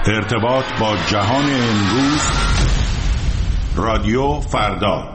ارتباط با جهان امروز، رادیو فردا.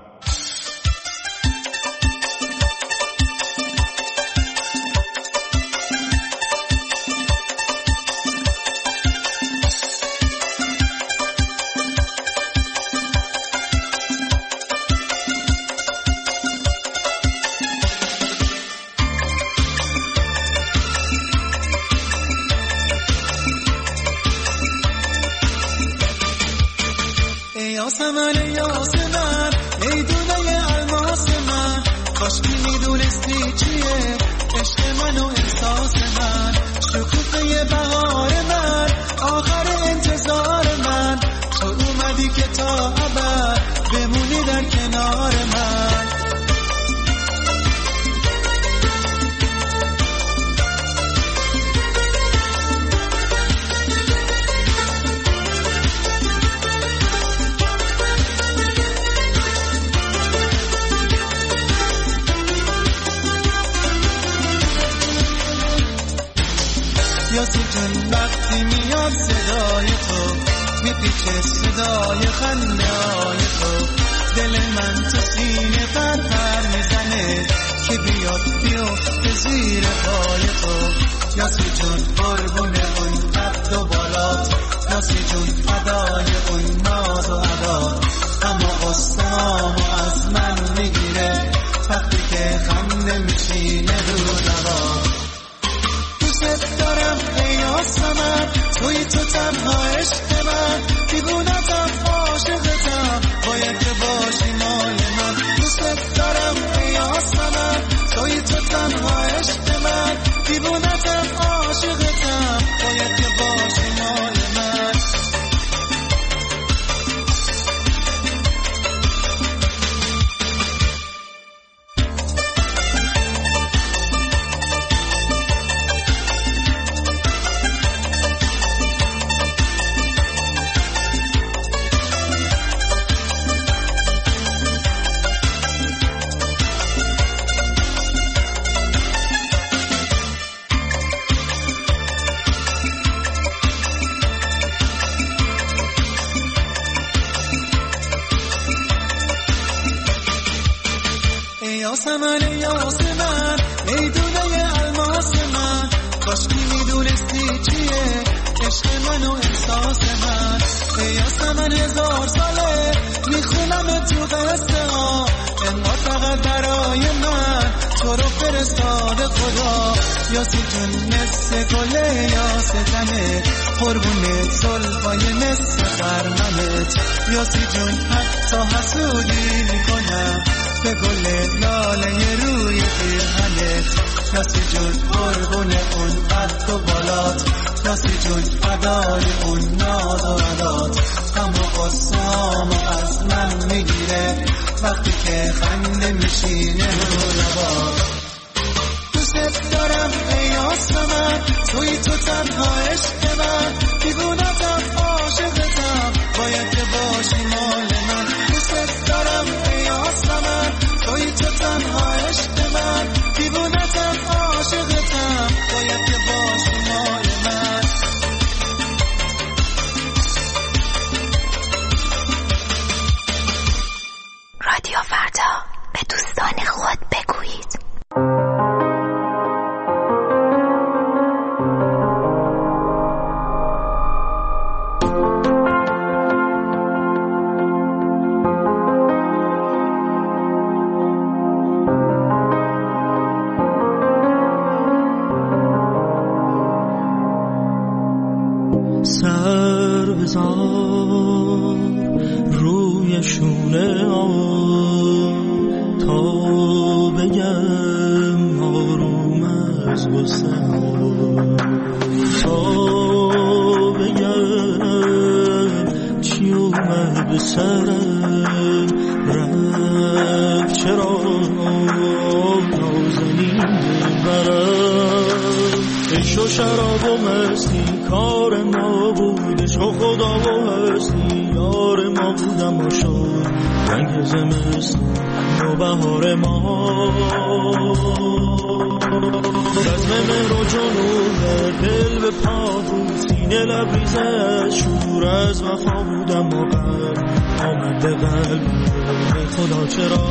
وقتی میاد صدای تو میپیچه صدای خنده‌های تو، دل من تو سینه پر میزنه که بیاد بیفته زیر پای تو. یاسی جون قربون اون قد و بالات، یاسی جون فدای اون ناز و ادا، اما قصه‌هامو از من میگیره وقتی که خنده میشینه رو لبا. دوست دارم ای آسمان، توی تو تنها عشق من، دیوونتم عاشقتم، باید که باشی مال من. دوست دارم ای آسمان، توی تو تنها عشق من، دیوونتم عاشقتم، باید که باشی مال من. ای آسمان، ای دونه الماس من، کاش که میدونستی چیه عشق من و احساس من. ای آسمان 1000 ساله میخونم تو قصه ها، انقدر فقط برای من تو رو فرستاده خدا. یاسی جون مثل گله یاستنه، قربونت زلفای مثل خرمنت. یاسی جون حتی حسودی میکنم به گل لاله روی پیرهنت. یاسی جون قربون اون قد و بالات، یاسی جون فدای اون ناز و عدات، اما قصه‌هامو از من میگیره وقتی که خنده میشینه رو لبا. دوست دارم ای آسمان، توی تو تنها عشق من، دیوونتم عاشقتم، باید که باشی مال من. دوست دارم ای آسمان، توی تو تنها عشق من، دیوونتم عاشقتم، باید که باشی مال من. رادیو فردا، به دوستان خود بگویید. سر بزار روی شونه آن تا بگم آروم از غصه تا بگم چی اومد به سرم رفت چرا نازنین برم. عشق و شراب و مستی کار ما بود، عشق و خدا و هستی یار ما بودم و شد رنگ زمستون و بهار ما. بزم مهر و جنون دل به پا بوسی سینه لبریزش شور از وفا بودم و قلب آمد به قلب خدا چرا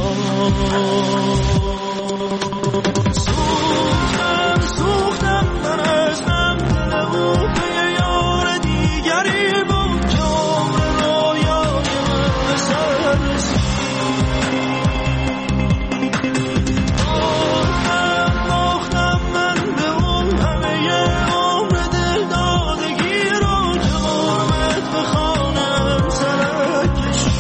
سوختم من از غم دل او به یار دیگری بود که عمر رویای من به سر رسید باختم من به اون همه عمر دل دادگی رو که غربت به خانم سرک کشید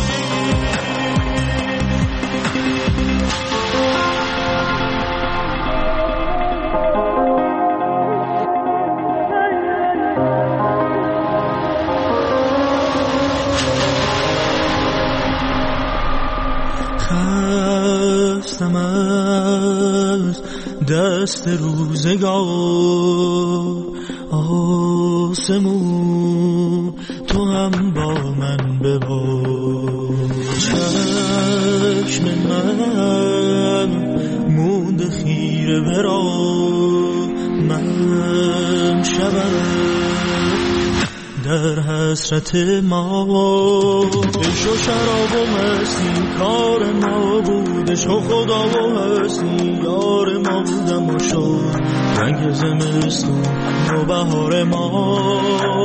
خستم از دست روزگار آسمون تو هم با من ببار چشم من مونده خیره برا من شبم در حسرت ما عشق و شراب و مستی کار ما بودش و خدا و هستی یار ما بودم و شد رنگ زمستون و بهار ما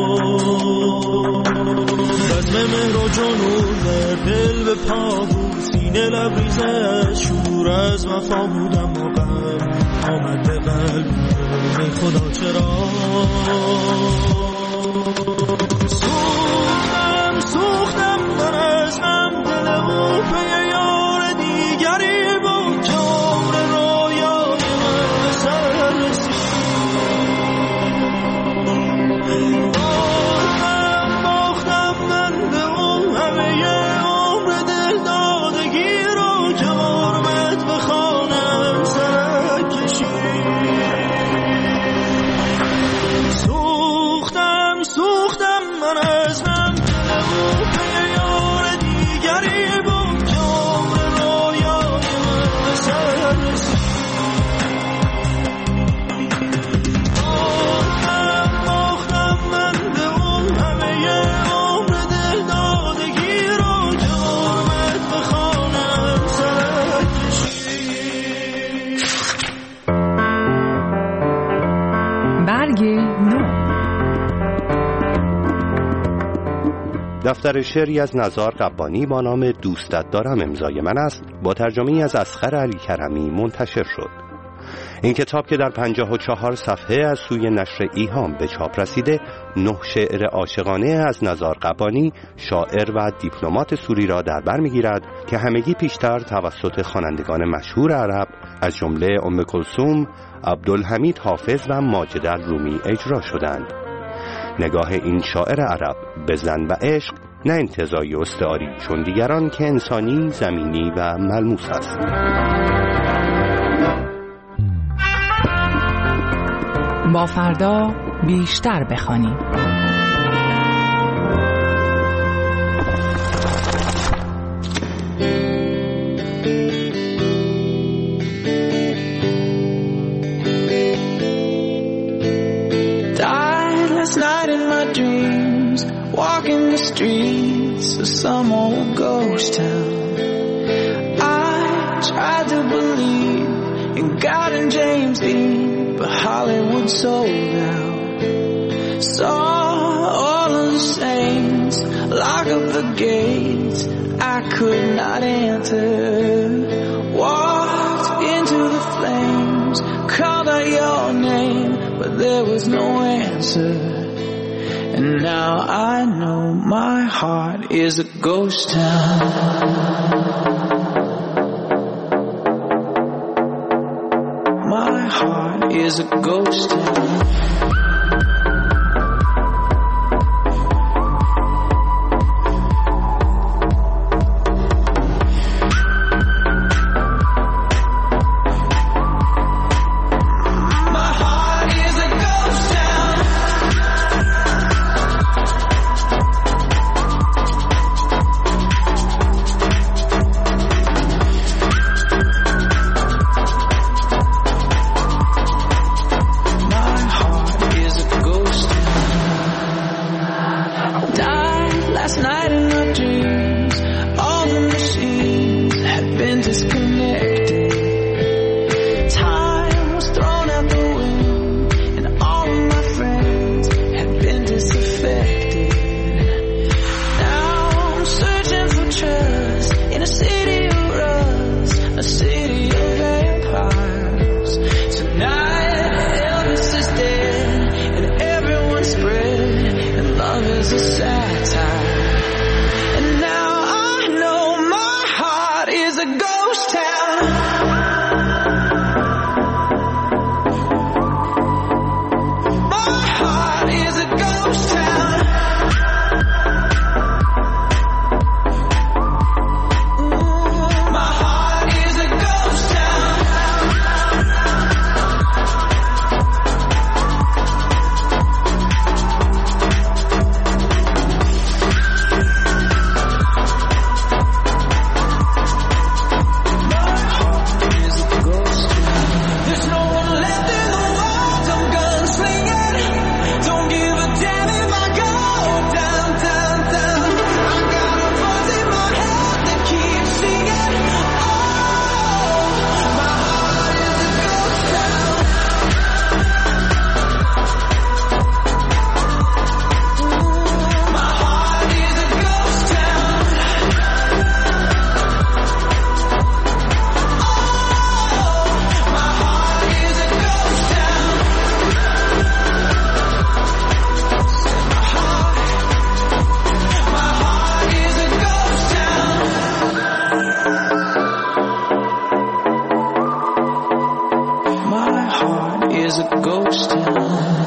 بزم مهر و جنون در دل به پا بود سینه لبریزش شور از وفا بودم و قلب آمد به قلب ای خدا چرا سوختم من از غم دل او به یار دیگری بود که عمر رویای من به سر رسید باختم من به اون همه عمر دل دادگی رو که غربت به خانم سرک کشید سوختم من از غم دل او به یار دیگری بود که عمر رویای من به سر رسید باختم من به اون همه عمر دل دادگی رو که غربت به خانم سرک کشید. برگ نو دفتر شعری از نزار قبانی با نام دوستت دارم امضای من است با ترجمه‌ای از اصغر علی کرمی منتشر شد. این کتاب که در 54 صفحه از سوی نشر ایهام به چاپ رسیده 9 شعر عاشقانه از نزار قبانی شاعر و دیپلمات سوری را در بر می‌گیرد که همگی پیشتر توسط خوانندگان مشهور عرب از جمله ام کلثوم، عبدالحمید حافظ و ماجد الرومی اجرا شدند. نگاه این شاعر عرب به زن و عشق نه انتزاعی و استعاری چون دیگران که انسانی، زمینی و ملموس است. با فردا بیشتر بخوانیم. Last night in my dreams, walking the streets of some old ghost town. I tried to believe in God and James Dean, but Hollywood sold out. Saw all of the saints lock up the gates I could not enter. Walked into the flames, called out your name, but there was no answer. And now I know my heart is a ghost town. My heart is a ghost town. is a satire. And now I know my heart is a ghost town. My heart is a ghost town. My heart is a ghost town. There's no one left in the world. I'm gunslinging. Don't give a damn if I go down, down, down. I got a buzz in my head that keeps singing. Oh, my heart is a ghost town. My heart is a ghost town. My heart is a ghost town. My heart is a ghost town. My heart is a ghost town.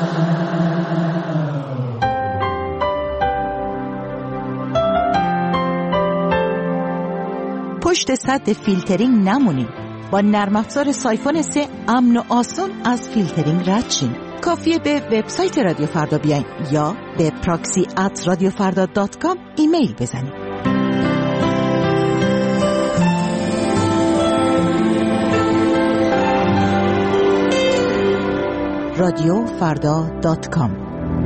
پشت سد فیلترینگ نمونید. با نرم افزار سایفون 3 امن و آسون از فیلترینگ رد شین. کافیه به وبسایت رادیو فردا بیاین یا به proxy@radiofarda.com ایمیل بزنید. radiofarda.com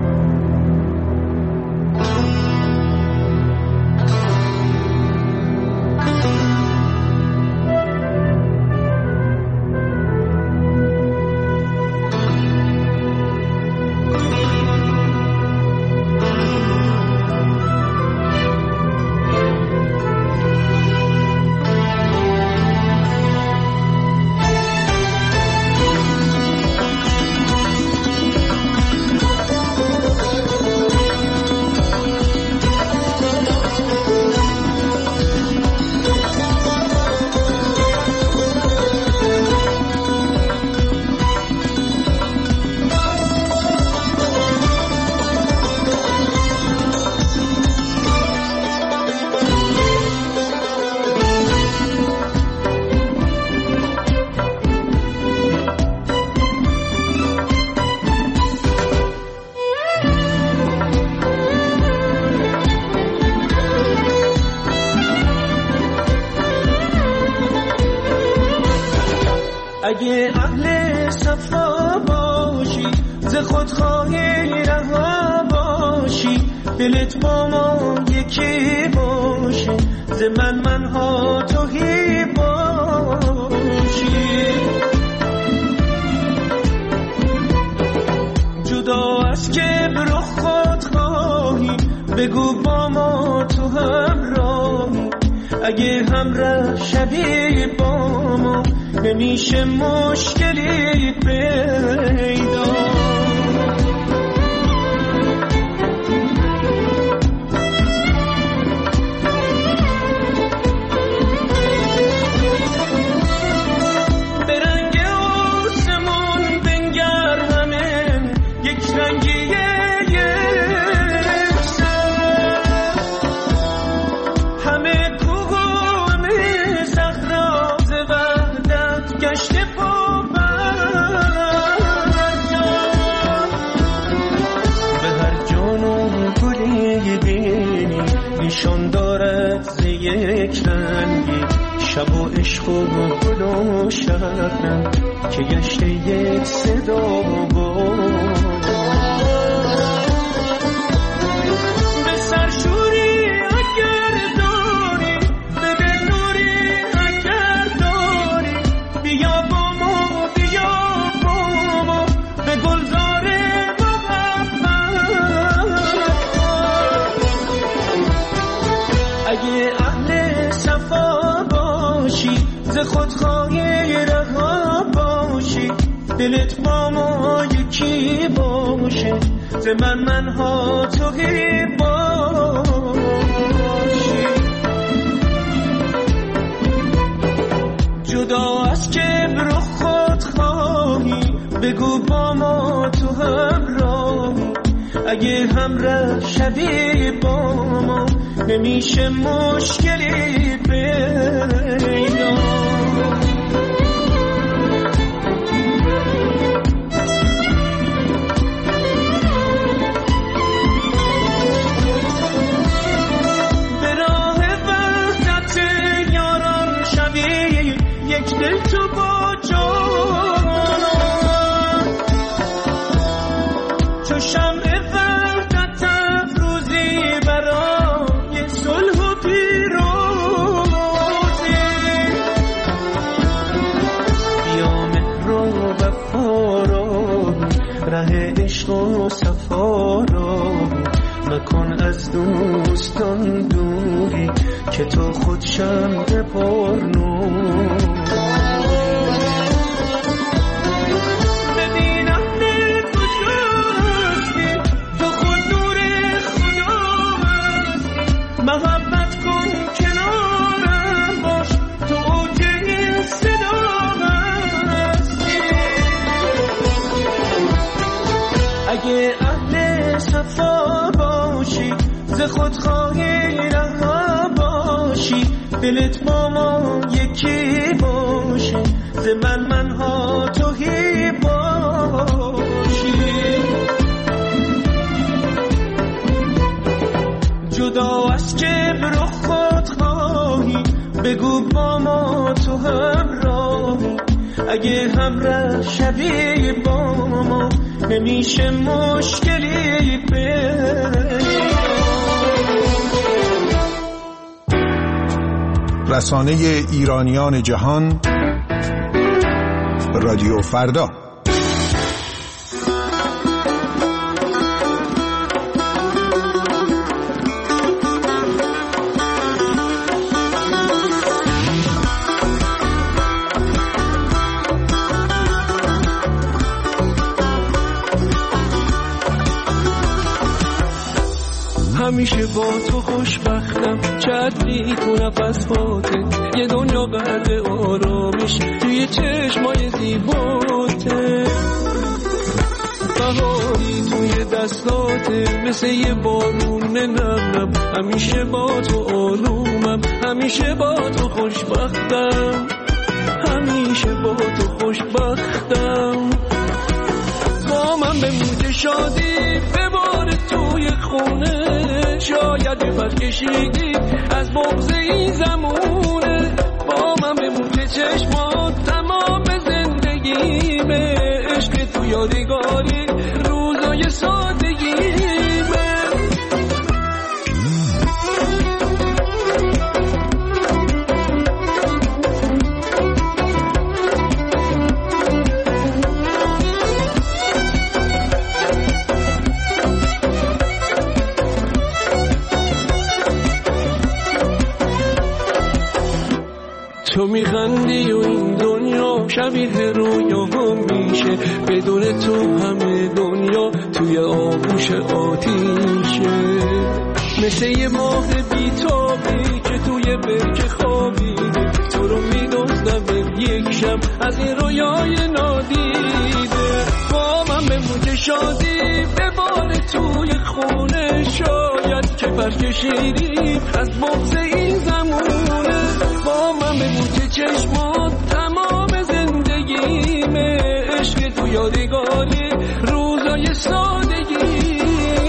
اگه اهل صفا باشی ز خودخواهی رها باشی دلت با ما یکی باشه ز منها توهی باشی جدا از کبر و خودخواهی بگو با ما تو همراهی اگه همراه شوی با ما نمیشه مشکلی پیدا به رنگ آسمون بنگر همه یک رنگیه نشان دارد ز یک رنگی شب و عشق و گل و شبنم که گشته یک صدا بود به سرشوری اگر داری به دل نوری اگر داری بیا با ما به گلزار اگه اهل صفا باشی ز خودخواهی رها باشی دلت با ما یکی باشه ز منها توهی باشی. جدا از کبر و خودخواهی بگو با ما تو همراهی. اگه همراه شوی با ما نمیشه مشکلی پیدا. به راه وحدت یاران شوی یک دل تو با جانان. چو شمع وحدت افروزی برای صلح و پیروزی. بیا مهر و وفا را ره عشق و صفا را مکن از دوستان دوری که تو خود شمع پرنور. محبت کن کنارم باش تو اوج این صدا هستی. اگه اهل صفا باشی ز خودخواهی رها باشی. دلت با ما یکی باشه ز منها توهی باشی. جدا از کبر و خودخواهی بگو با ما تو همراهی. اگه همراه شوی با ما نمیشه مشکلی پیدا. رسانه ایرانیان جهان رادیو فردا. همیشه با تو خوشبختم چتری تو نفس باته. یه دنیا بعد آرامش توی چشمای زیباته. بهاری توی دستاته مثل یه بارون نرم. همیشه با تو آرومم همیشه با تو خوشبختم همیشه با تو خوشبختم. با من به موج شادی ببار توی خونه. شاید بر کشیدی از بغض این زمونه. با من به موج چشمات تمام زندگیمه. عشق تو یادگاری روزای سادگیمه. تو میخندی و این دنیا شبیه رویا میشه. بدون تو همه دنیا توی آغوش آتیشه. مثل یه ماه بیتابی که توی برکه خوابیده. تو رو میدوزدم یک شب از این رویای نادیده. با من به موج شادی ببار توی خونه. شاید که برکشیدی از بغض این زمونه. با من به موج چشمات تمام زندگیمه. عشق تو یادگاری روزای سادگیمه.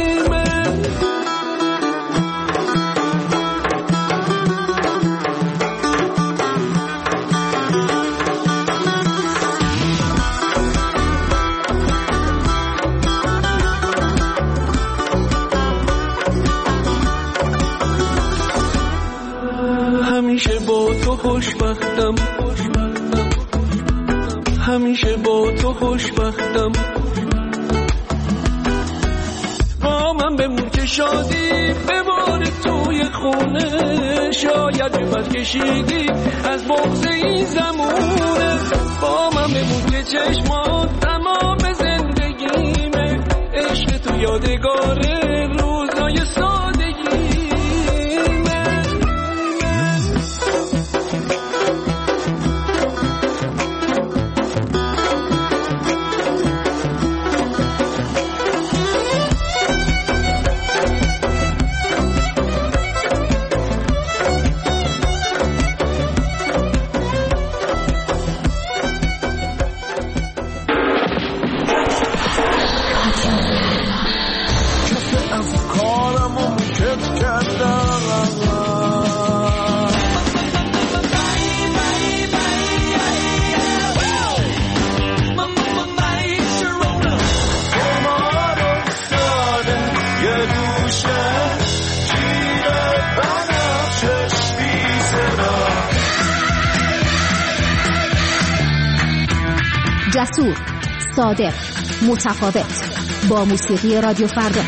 همیشه با تو خوشبختم همیشه با تو خوشبختم. با من به موج شادی ببار توی خونه. شاید بد کشیدی از بغض این زمونه. با من به موج چشمات تمام زندگیمه. عشق تو یادگار روزای سادگی جسور، صادق، متفاوت، با موسیقی رادیو فردا.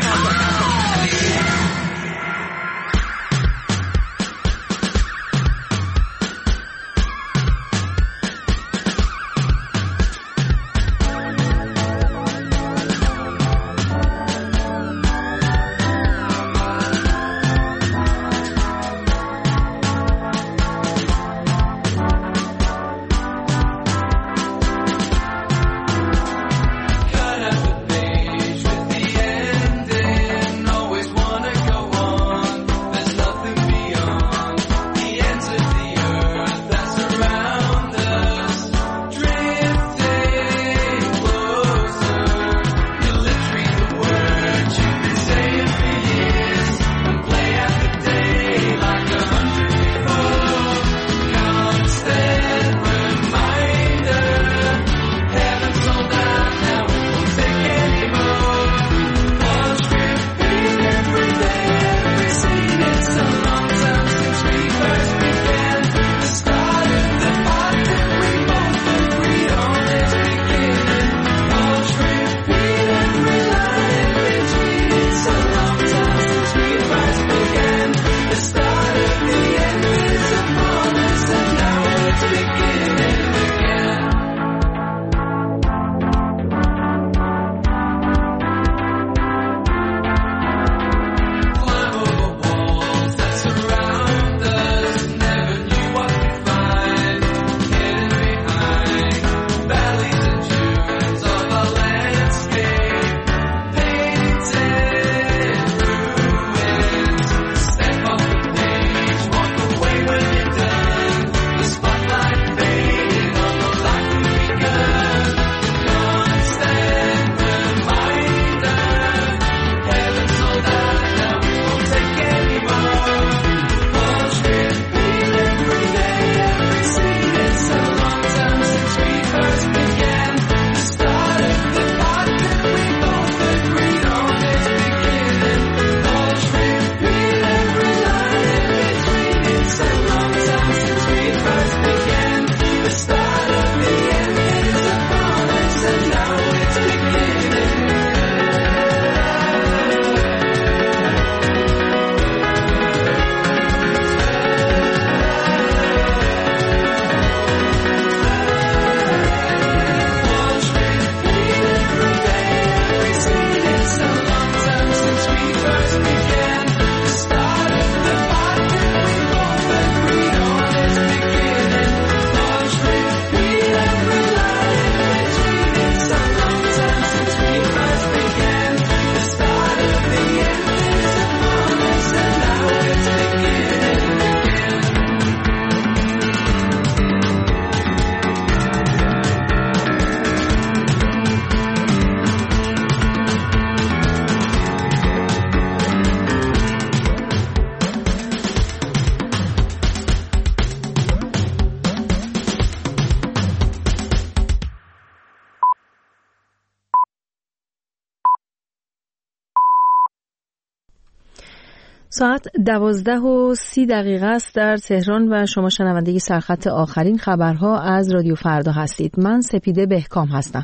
ساعت 12:30 است در تهران و شما شنونده سرخط آخرین خبرها از رادیو فردا هستید. من سپیده بهکام هستم.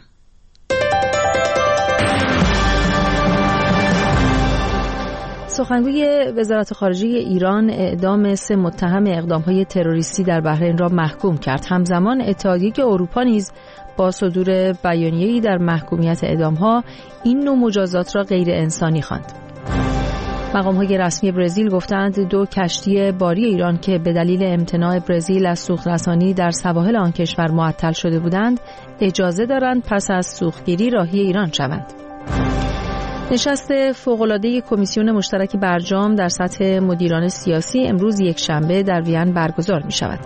سخنگوی وزارت خارجه ایران اعدام 3 متهم اقدام‌های تروریستی در بحرین را محکوم کرد. همزمان اتحادیه اروپا نیز با صدور بیانیه‌ای در محکومیت اعدام‌ها این نوع مجازات را غیر انسانی خواند. مقام‌های رسمی برزیل گفتند 2 کشتی باری ایران که به دلیل امتناع برزیل از سوخت‌رسانی در سواحل آن کشور معطل شده بودند، اجازه دارند پس از سوختگیری راهی ایران شوند. نشست فوق‌العاده کمیسیون مشترک برجام در سطح مدیران سیاسی امروز یکشنبه در وین برگزار می‌شود.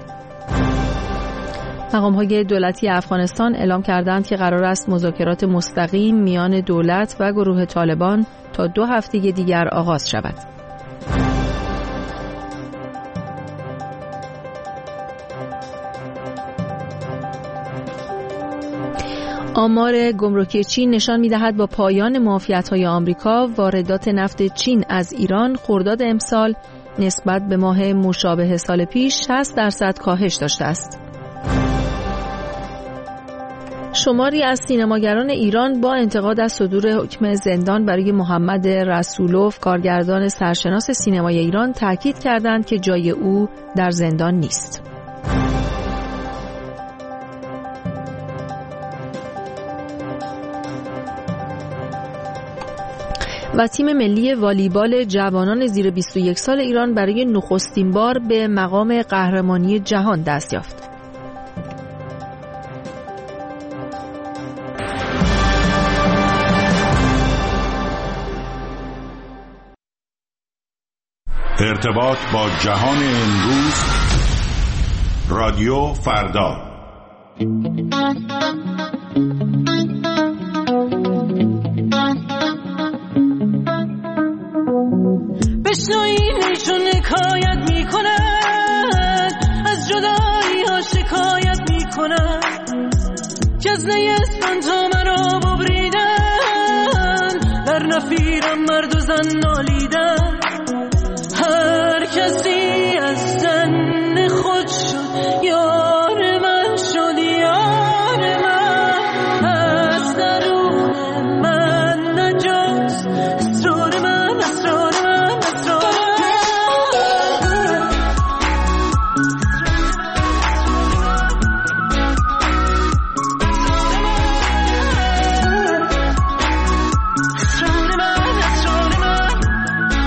مقام‌های دولتی افغانستان اعلام کردند که قرار است مذاکرات مستقیم میان دولت و گروه طالبان تا 2 هفته دیگر آغاز شود. آمار گمرکی چین نشان می‌دهد با پایان معافیت‌های آمریکا واردات نفت چین از ایران خرداد امسال نسبت به ماه مشابه سال پیش 60% کاهش داشته است. شماری از سینماگران ایران با انتقاد از صدور حکم زندان برای محمد رسولوف، کارگردان سرشناس سینمای ایران، تاکید کردند که جای او در زندان نیست. و تیم ملی والیبال جوانان زیر 21 سال ایران برای نخستین بار به مقام قهرمانی جهان دست یافت. ارتباط با جهان امروز، رادیو فردا. بشنوینشون حکایت میکنن، از جدایی ها شکایت میکنن، که از نیستان تا مرا ببریدن، در نفیرم مرد و زن نالیدن. هر کسی از زن خود شد یار من شد، یار من از درون من نجاست، اسرار من، اسرار من، اسرار من.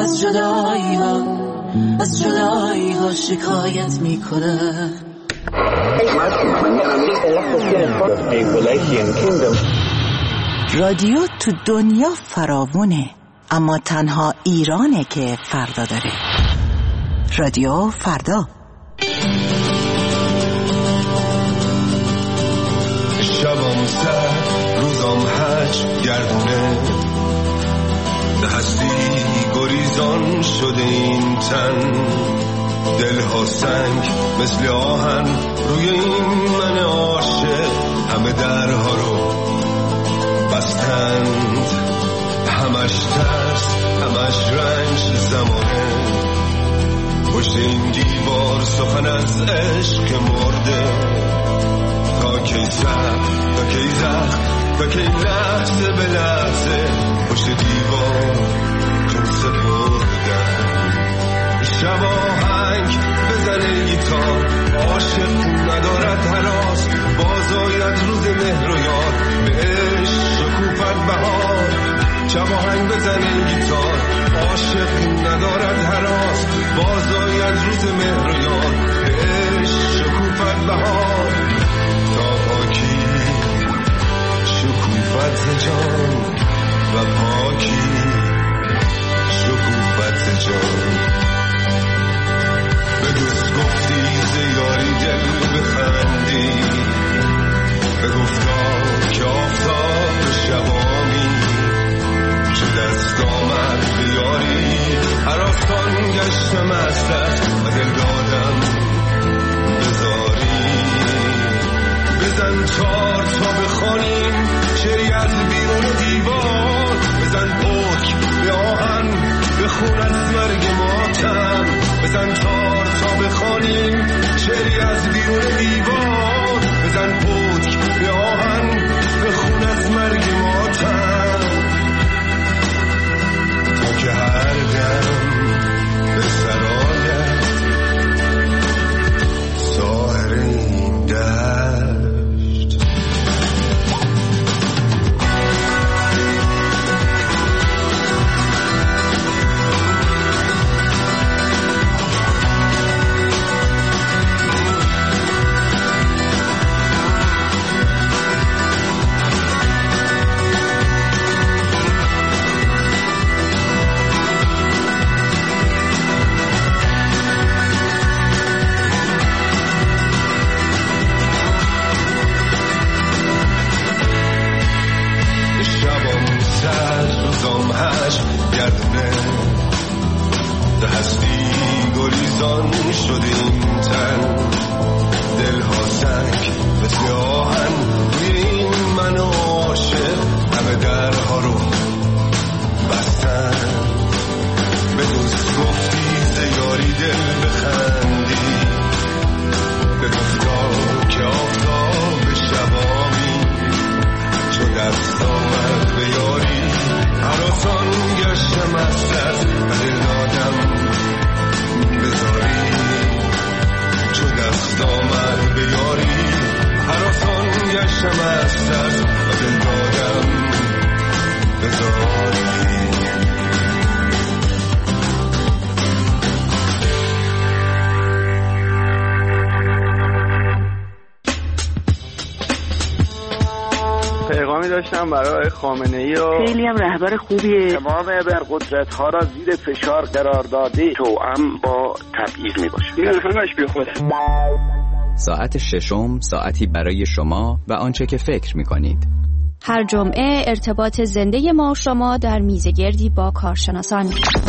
از جدایی ها شکایت میکنه. رادیو تو دنیا فراوونه، اما تنها ایرانه که فردا داره. رادیو فردا. شبم سر روزم هج گردونه، به هستی گریزان شده این تن، دلها سنگ مثل آهن روی این من عاشق، همه درها رو بستند، همش ترس همش رنج زمانه، پشت این دیوار سخن از عشق که مرده، تا کی سر تا کی زخم تا کی لحظه به لحظه پشت دیوار چون سپردن. شب آهنگ بزنه گیتار، عاشق ندارد هراس، بازاید روز مهر و یاد، بهش شکوفت بهار. شب آهنگ بزنه گیتار، عاشق ندارد هراس، بازاید روز مهر و یاد، بهش شکوفت بهار. تا پاکی شکوفت جان و پاکی شکوفت جان. به دوست گفتی زیاری دل بخندی، به گفتا که آفتاب شبامی، چو دست آمد بیاری هراسان گشتم از دست و دل دادم بذاری. بزن چار تا بخوانیم شعری از بیرون دیوار، بزن پک به آهن بخون از مرگ ماتم، بزن چار تا بخوانیم شعری از بیرون دیوار، بزن پک به آهن بخون از مرگ ماتم، تا که هر دم به سرایت ساحر این دشت. داشتم برای خامنه‌ای و خیلی هم رهبر خوبیه، تمام ابرقدرت‌ها را زیر فشار قرار داده، توأم با تبعیض میباشه. این همش بیخوده. ساعت ششم، ساعتی برای شما و آنچه که فکر میکنید. هر جمعه ارتباط زنده ما و شما در میزگردی با کارشناسان.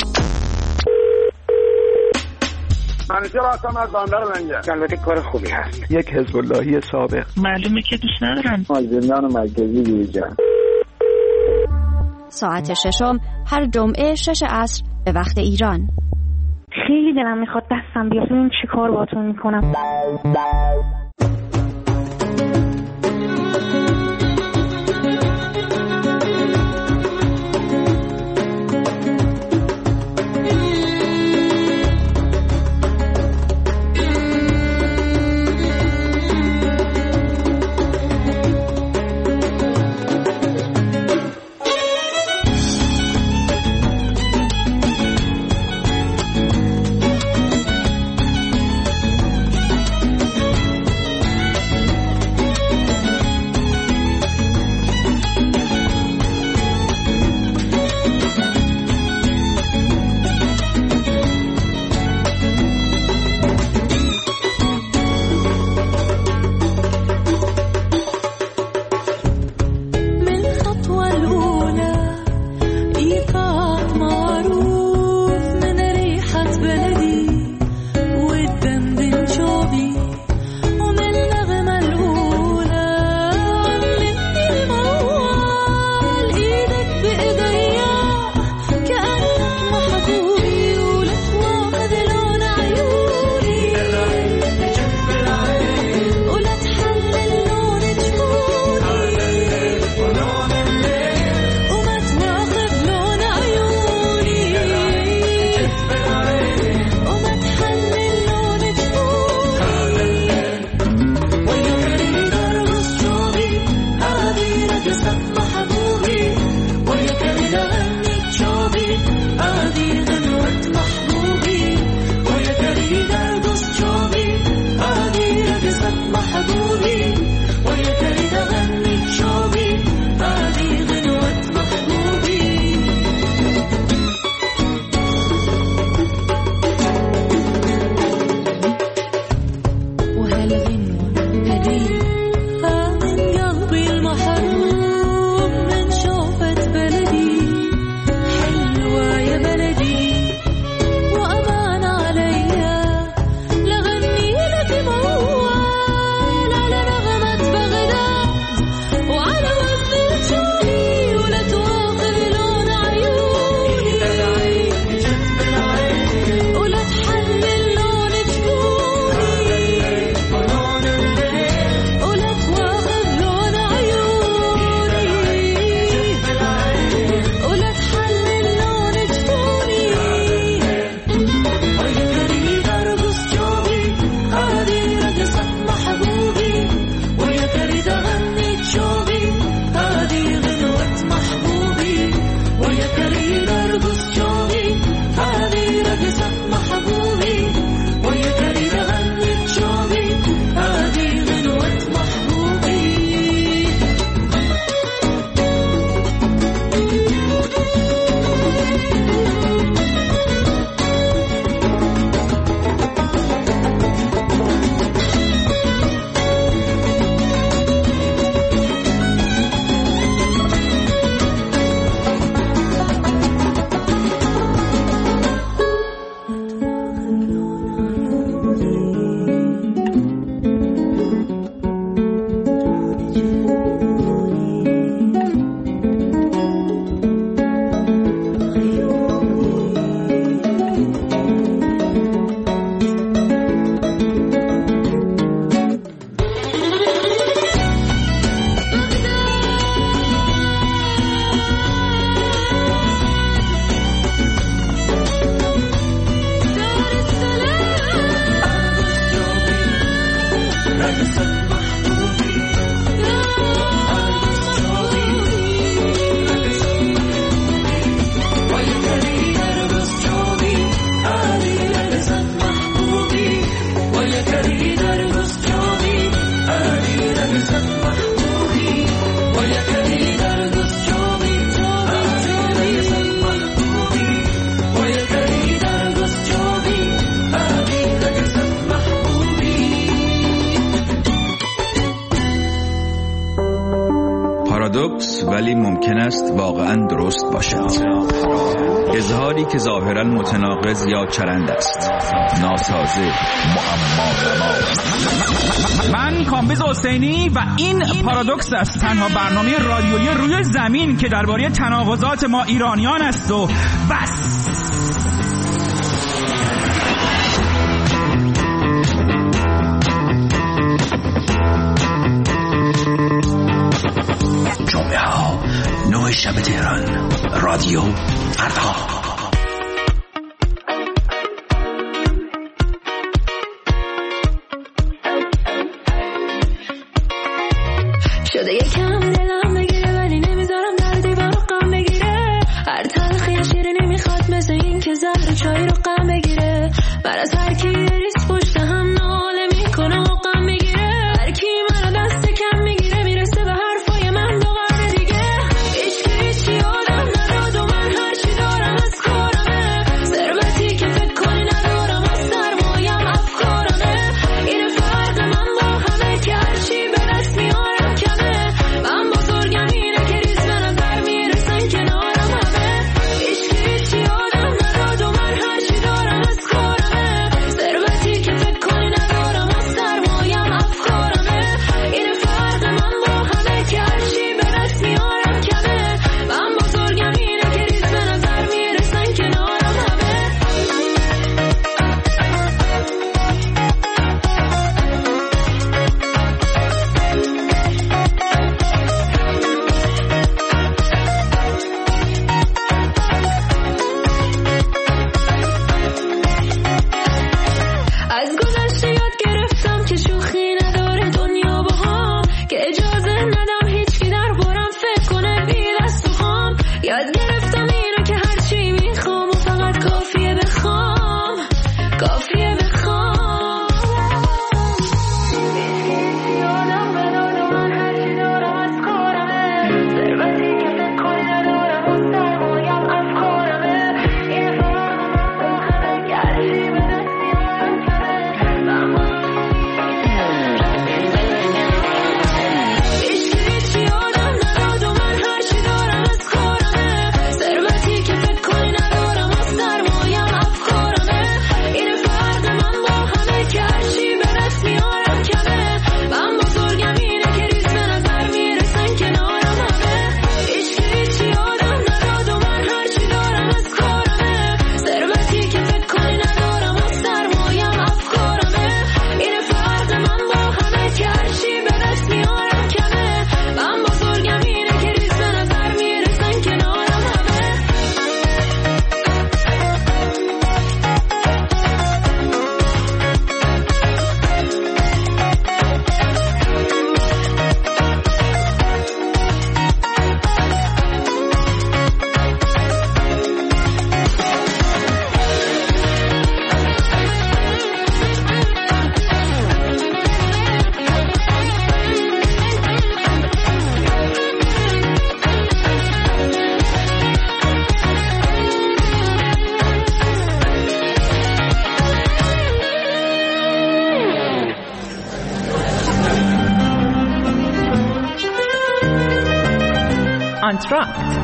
منیجر هستم از بندر منجر. البته کار خوبی هست. یک حزب اللهی سابق. معلومه که دوست ندارم. زندان مرکزی بیرجان. ساعت ششم هر جمعه 6 عصر به وقت ایران. خیلی دلم میخواد دستم بیاد ببین چی کار باهاتون میکنم. ولی ممکن است واقعا درست باشد. اظهاری که ظاهرا متناقض یا چرند است، ناسازه، معما. من کامبیز حسینی و این پارادوکس است، تنها برنامه رادیویی روی زمین که درباره تناقضات ما ایرانیان است و بس. جمعه ها 9 شب تهران، رادیو فردا. شده یکم دلم بگیره ولی نمیذارم در دیوار غم بگیره. هر تلخی شیره نمیخواد مثل این که زهر چای رو غم بگیره. من از هر کی ریس پشت هم ناله میکنه و غم میگیره. هر کی منو دست کم میگیره میرسه به حرفای من دو قرن دیگه. هیچی یادم نداد و من هر چی دارم از کارمه. ثروتی که فکر کنی ندارم از سرمایم افکارمه. این فرق من با همه که هر چی به دست میارم کمه. من بزرگم اینه که ریز به نظر میرسن کنارم همه. هیچی یادم نداد و من هر چی دارم از کارمه. ثروتی که فکر کنی ندارم از سرمایم افکارمه. این فرق من با همه که هر چی به دست میارم کمه. من بزرگم اینه که ریز به نظر میرسن کنارم همه. از گذشته یاد گرفتم که شوخی نداره دنیا با هم، که اجازه ندم هیچکی در بارم فکر کنه بی دست و خام. یاد گرفتم اینو که هرچی میخوام و فقط کافیه بخوام، کافیه بخوام. یادم بداد و من هرچی دارم از کارمه. ثروتی که فکر کنی ندارم از سرمایم افکارمه. این فرق من با همه که هرچی به دست میارم هیچی یادم نداد و من هرچی دارم از کارمه. ثروتی که فکر کنی ندارم از سرمایم افکارمه. این فرق من با همه که هرچی به دست میارم کمه. من بزرگم اینه که ریز به نظر میرسن کنارم همه. هیچی یادم نداد و من هرچی دارم از کارمه. ثروتی که فکر کنی ندارم از سرمایم افکارمه. این فرق من با همه که هرچی به دست میارم کمه. من بزرگم اینه که ریز به نظر میرسن کنارم همه. آنتراکت.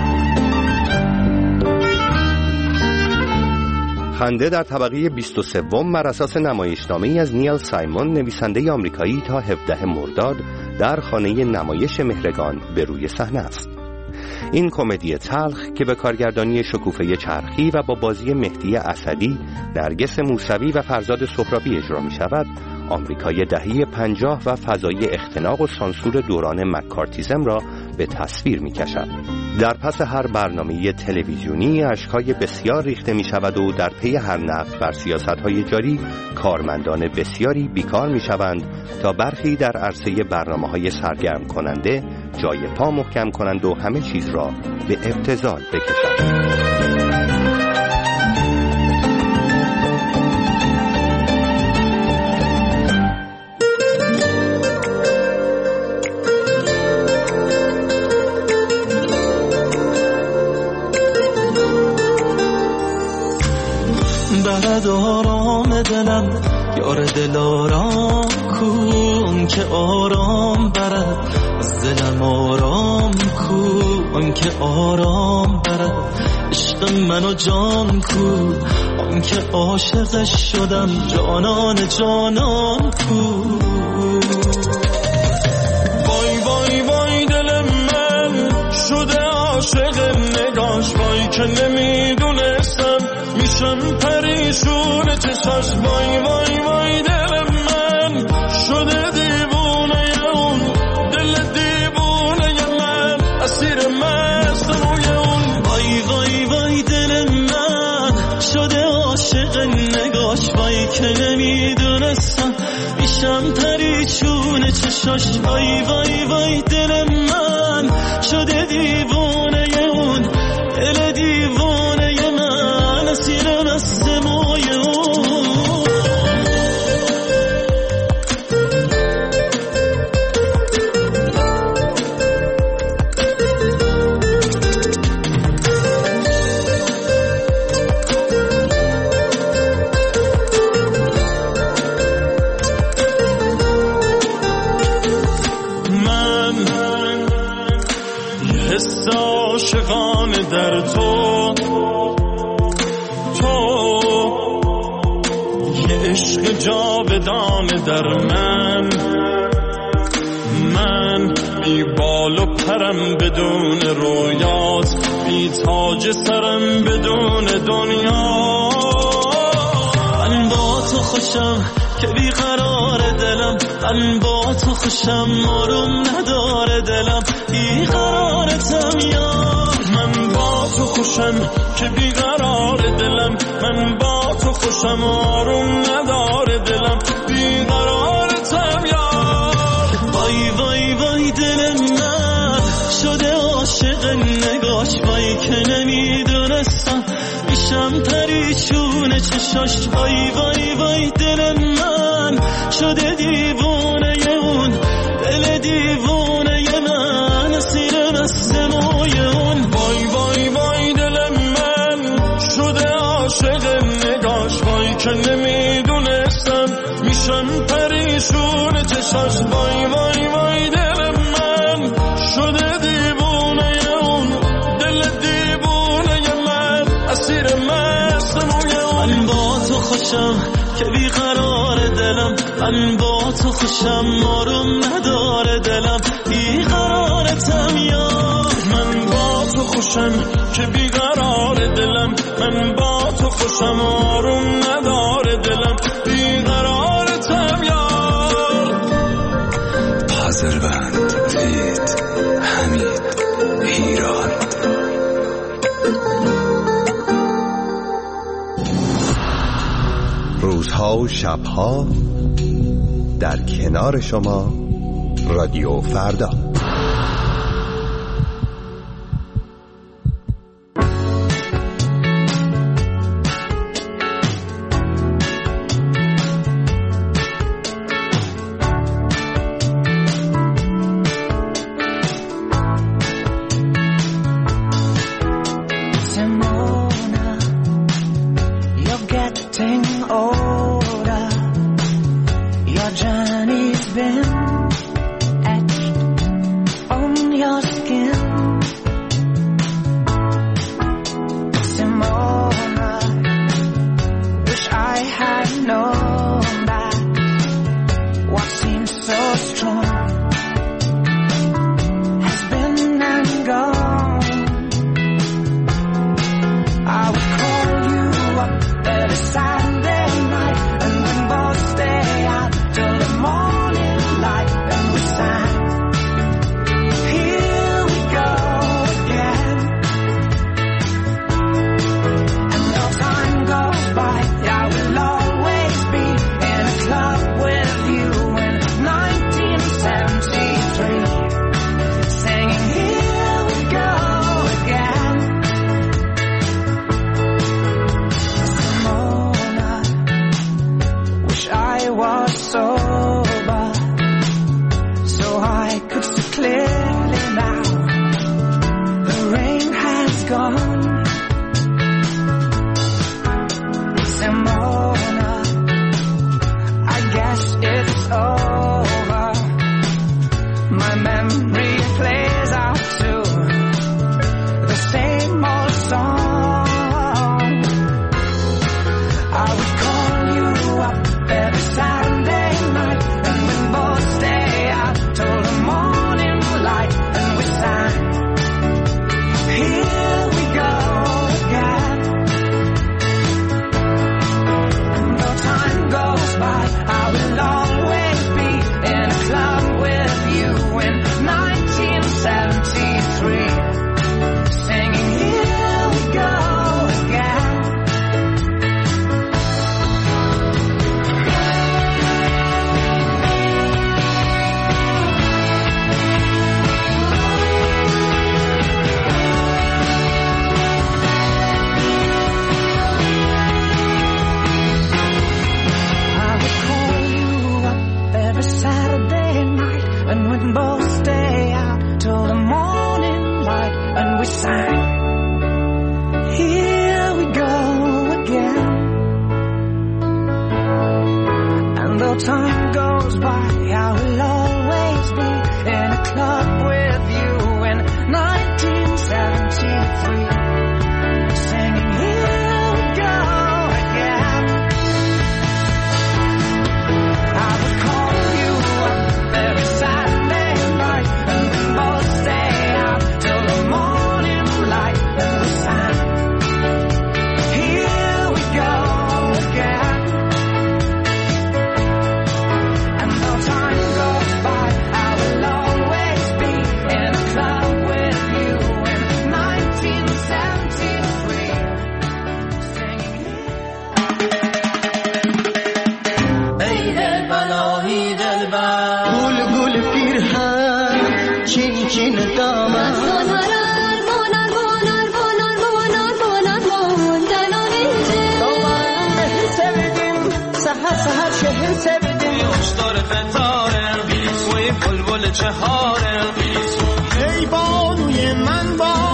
خنده در طبقه 23 بر اساس نمایشنامه‌ای از نیل سایمون نویسنده آمریکایی تا 17 مرداد در خانه نمایش مهرگان به روی صحنه است. این کمدی تلخ که به کارگردانی شکوفه چرخی و با بازی مهدی اسدی، نرگس موسوی و فرزاد سهرابی اجرا می شود، آمریکای دهه 50 و فضای اختناق و سانسور دوران مکارتیزم را به تصویر می کشد. در پس هر برنامه تلویزیونی اشک‌های بسیار ریخته می شود و در پی هر نقد بر سیاست‌های جاری کارمندان بسیاری بیکار می شوند تا برخی در عرصه برنامه‌های سرگرم کننده جای پا محکم کنند و همه چیز را به ابتذال بکشند. بلد آرام دلم یار دل آرام کن که آرام برد از دلم آرام کن. آن که آرام برد عشق منو جان کو، آن که عاشقش شدم جانان جانان کو. وای وای وای دل من شده عاشق نگاش، وای که نمیدونستم میشم پریشون چشاش. وای وای وای دل من شده دیوونه اون، دل دیوونه من اسیر مست روی اون. وای وای وای دل من شده عاشق نگاش، وای که نمیدونستم میشم پریشون چشاش. وای وای وای دل من شده دیوونه اون، دل دیوونه من اسیر مست موی اون. عاشقان در تو، تو یه عشق جاودان در من، من بی بال و پرم بدون رویات، بی تاج سرم بدون دنیا. من با تو خوشم که بی قرار دلم، من با تو خوشم آروم نداره دلم، بی قرارتم یار. من با تو خوشم که بی قرار دلم، من با تو خوشم آروم نداره دلم، بی قرارتم یار. وای وای وای دل من شده عاشق نگاش، وای که نمیدونستم میشم پریشون چشاش. وای وای وای دل من شده دیوونه اون، دل دیوونه من اسیر مست موی اون. وای وای وای دل من شده عاشق نگاش، وای که نمیدونستم میشم پریشون چشاش. وای وای وای دل من شده دیوونه اون، دل دیوونه من اسیر مست موی اون. من با تو خوشم که بی قرار دلم، من با تو خوشم آروم نداره دلم، بی قرارتم یار. من با تو خوشم که بی قرار دلم، من با تو خوشم آروم نداره دلم، بی قرارتم یار. پازلبند وید حمید ایران. روزها و شبها در کنار شما رادیو فردا. time goes by, I will always be in a club with you in 1973, singing here we go again. I would call you up every Saturday night and we both stay out till the morning light and we sang here we go again. And though time goes by, I will always be in a club with you in 1973, singing ای دل بلایی دلبر گل گل پیرهن چین چین دامن سهر شهر سبدیم یوشتار فتاره وی بلبل چهاره ای بانوی من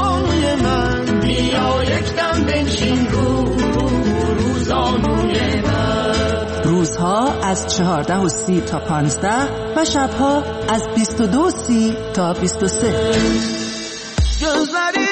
بیا یک دم بنشین روزانوی من. روزها از 14:30 تا 15 و شبها از 22:30 تا 23. جزری